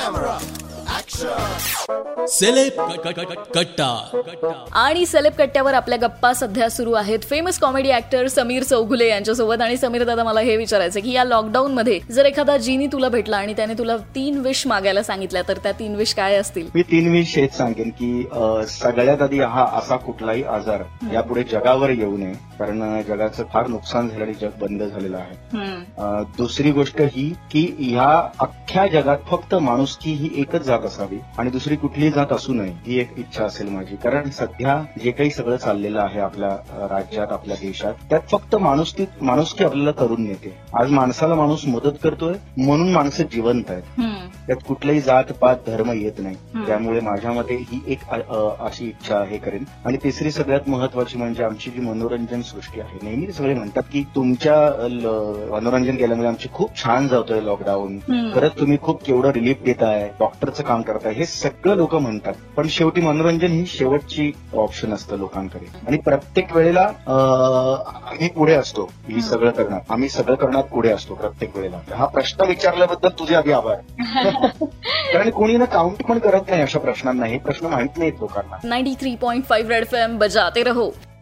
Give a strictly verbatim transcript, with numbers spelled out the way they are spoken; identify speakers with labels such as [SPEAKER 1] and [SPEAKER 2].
[SPEAKER 1] Celeb कट्टा.
[SPEAKER 2] आणि celeb कट्ट्यावर आपल्या गप्पा सध्या सुरू आहेत famous comedy actor Sameer Chougule यांच्यासोबत. आणि समीर दादा, मला हे विचारायचं की या लॉकडाऊन मध्ये जर एखादा जीनी तुला भेटला आणि त्याने तुला तीन विश मागायला सांगितल्या, तर त्या तीन विश काय असतील?
[SPEAKER 3] मी तीन विश हेच सांगेन की सगळ्यात आधी हा असा कुठलाही आजार यापुढे जगावर येऊ नये, कारण जगाचं फार नुकसान झालं आणि जग बंद झालेलं आहे. दुसरी गोष्ट ही की ह्या अख्ख्या जगात फक्त माणुसकी ही एकच जात असावी आणि दुसरी कुठलीही जात असू नये, ही एक इच्छा असेल माझी. कारण सध्या जे काही सगळं चाललेलं आहे आपल्या राज्यात, आपल्या देशात, त्यात फक्त माणुसकी माणुसकी आपल्याला करून नेते. आज माणसाला माणूस मदत करतोय म्हणून माणसं जिवंत आहेत. त्यात कुठलाही जात पात धर्म येत नाही. त्यामुळे माझ्या मते ही एक अशी इच्छा आहे करेन. आणि तिसरी सगळ्यात महत्वाची म्हणजे आमची जी मनोरंजन सृष्टी आहे. नेहमी सगळे म्हणतात की तुमच्या मनोरंजन केल्यामुळे आमची खूप छान जातोय लॉकडाऊन, खरंच तुम्ही खूप केवढं रिलीफ देताय, डॉक्टरचं काम करताय, हे सगळं लोक म्हणतात. पण शेवटी मनोरंजन ही शेवटची ऑप्शन असतं लोकांकडे. आणि प्रत्येक वेळेला आम्ही पुढे असतो ही सगळं करणार, आम्ही सगळं करण्यात पुढे असतो प्रत्येक वेळेला. हा प्रश्न विचारल्याबद्दल तुझे आधी आभार. कारण कोणी ना काउंट पण करत नाही अशा प्रश्नांना. हे प्रश्न माहित नाहीत लोकांना.
[SPEAKER 2] Ninety three point five red F M बजाते रहो.